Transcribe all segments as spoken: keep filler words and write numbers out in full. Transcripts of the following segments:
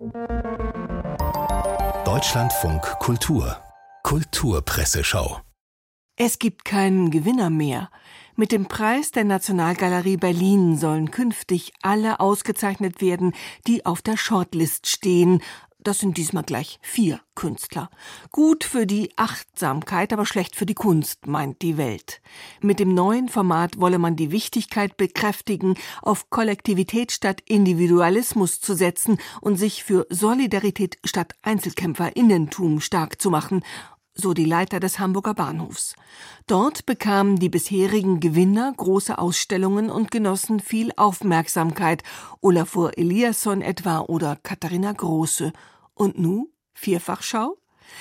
Deutschlandfunk Kultur Kulturpresseschau. Es gibt keinen Gewinner mehr. Mit dem Preis der Nationalgalerie Berlin sollen künftig alle ausgezeichnet werden, die auf der Shortlist stehen. Das sind diesmal gleich vier Künstler. Gut für die Achtsamkeit, aber schlecht für die Kunst, meint die Welt. Mit dem neuen Format wolle man die Wichtigkeit bekräftigen, auf Kollektivität statt Individualismus zu setzen und sich für Solidarität statt EinzelkämpferInnentum stark zu machen, so die Leiter des Hamburger Bahnhofs. Dort bekamen die bisherigen Gewinner große Ausstellungen und genossen viel Aufmerksamkeit, Olafur Eliasson etwa oder Katharina Große. Und nu Vierfachschau?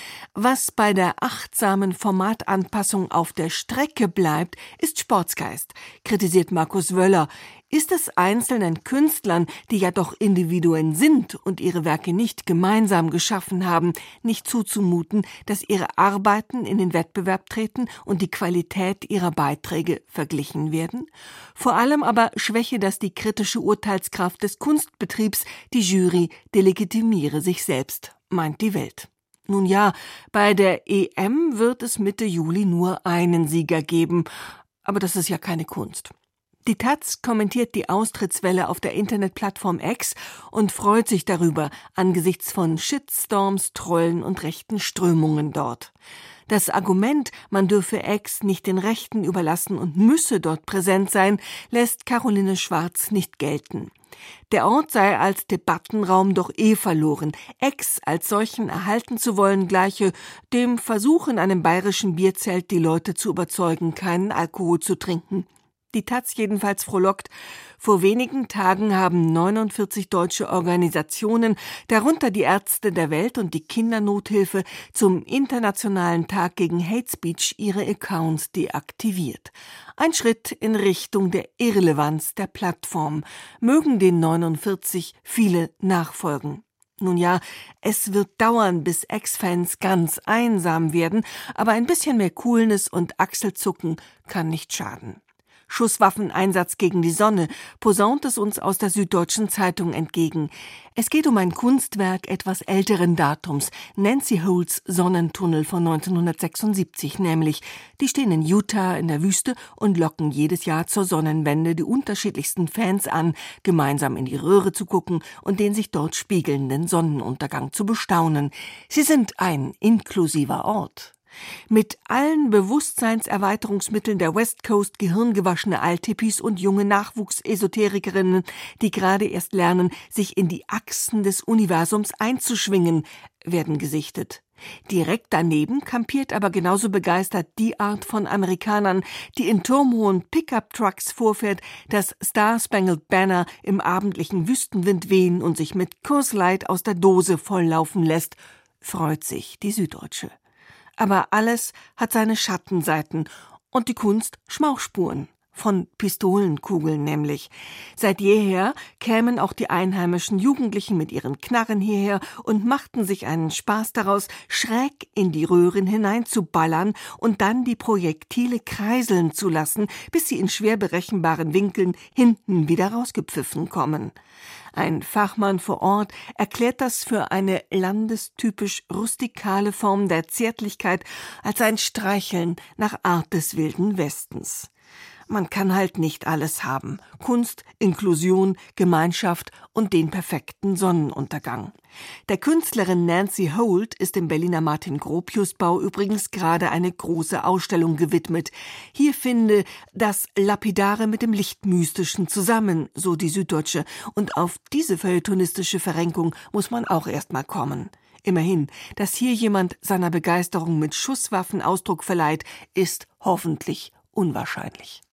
Was bei der achtsamen Formatanpassung auf der Strecke bleibt, ist Sportsgeist, kritisiert Markus Wöller. Ist es einzelnen Künstlern, die ja doch Individuen sind und ihre Werke nicht gemeinsam geschaffen haben, nicht zuzumuten, dass ihre Arbeiten in den Wettbewerb treten und die Qualität ihrer Beiträge verglichen werden? Vor allem aber schwäche das die kritische Urteilskraft des Kunstbetriebs, die Jury delegitimiere sich selbst, meint die Welt. Nun ja, bei der E M wird es Mitte Juli nur einen Sieger geben, aber das ist ja keine Kunst. Die Taz kommentiert die Austrittswelle auf der Internetplattform X und freut sich darüber angesichts von Shitstorms, Trollen und rechten Strömungen dort. Das Argument, man dürfe X nicht den Rechten überlassen und müsse dort präsent sein, lässt Caroline Schwarz nicht gelten. Der Ort sei als Debattenraum doch eh verloren. X als solchen erhalten zu wollen, gleiche dem Versuch, in einem bayerischen Bierzelt die Leute zu überzeugen, keinen Alkohol zu trinken. Die Taz jedenfalls frohlockt. Vor wenigen Tagen haben neunundvierzig deutsche Organisationen, darunter die Ärzte der Welt und die Kindernothilfe, zum Internationalen Tag gegen Hate Speech ihre Accounts deaktiviert. Ein Schritt in Richtung der Irrelevanz der Plattform. Mögen den neunundvierzig viele nachfolgen. Nun ja, es wird dauern, bis Ex-Fans ganz einsam werden, aber ein bisschen mehr Coolness und Achselzucken kann nicht schaden. Schusswaffeneinsatz gegen die Sonne, posaunt es uns aus der Süddeutschen Zeitung entgegen. Es geht um ein Kunstwerk etwas älteren Datums, Nancy Holts Sonnentunnel von neunzehnhundertsechsundsiebzig nämlich. Die stehen in Utah in der Wüste und locken jedes Jahr zur Sonnenwende die unterschiedlichsten Fans an, gemeinsam in die Röhre zu gucken und den sich dort spiegelnden Sonnenuntergang zu bestaunen. Sie sind ein inklusiver Ort. Mit allen Bewusstseinserweiterungsmitteln der West Coast gehirngewaschene Althippies und junge Nachwuchsesoterikerinnen, die gerade erst lernen, sich in die Achsen des Universums einzuschwingen, werden gesichtet. Direkt daneben kampiert aber genauso begeistert die Art von Amerikanern, die in turmhohen Pickup-Trucks vorfährt, das Star-Spangled Banner im abendlichen Wüstenwind wehen und sich mit Coors Light aus der Dose volllaufen lässt, freut sich die Süddeutsche. Aber alles hat seine Schattenseiten und die Kunst Schmauchspuren. Von Pistolenkugeln nämlich. Seit jeher kämen auch die einheimischen Jugendlichen mit ihren Knarren hierher und machten sich einen Spaß daraus, schräg in die Röhren hineinzuballern und dann die Projektile kreiseln zu lassen, bis sie in schwer berechenbaren Winkeln hinten wieder rausgepfiffen kommen. Ein Fachmann vor Ort erklärt das für eine landestypisch rustikale Form der Zärtlichkeit als ein Streicheln nach Art des Wilden Westens. Man kann halt nicht alles haben. Kunst, Inklusion, Gemeinschaft und den perfekten Sonnenuntergang. Der Künstlerin Nancy Holt ist im Berliner Martin-Gropius-Bau übrigens gerade eine große Ausstellung gewidmet. Hier finde das Lapidare mit dem Lichtmystischen zusammen, so die Süddeutsche. Und auf diese feuilletonistische Verrenkung muss man auch erst mal kommen. Immerhin, dass hier jemand seiner Begeisterung mit Schusswaffen Ausdruck verleiht, ist hoffentlich unwahrscheinlich.